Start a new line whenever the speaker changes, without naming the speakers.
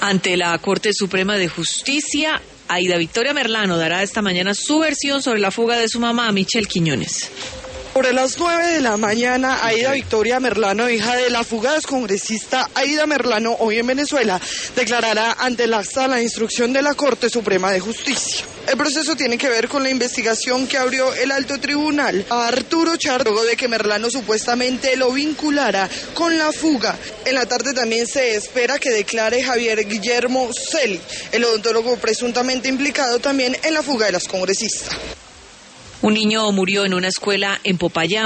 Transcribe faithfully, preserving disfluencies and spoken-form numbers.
Ante la Corte Suprema de Justicia, Aida Victoria Merlano dará esta mañana su versión sobre la fuga de su mamá, Michelle Quiñones.
Sobre las nueve de la mañana, Aida Victoria Merlano, hija de la fugada excongresista Aida Merlano, hoy en Venezuela, declarará ante la sala de instrucción de la Corte Suprema de Justicia. El proceso tiene que ver con la investigación que abrió el alto tribunal a Arturo Char, luego de que Merlano supuestamente lo vinculara con la fuga. En la tarde también se espera que declare Javier Guillermo Celi, el odontólogo presuntamente implicado también en la fuga de las congresistas.
Un niño murió en una escuela en Popayán.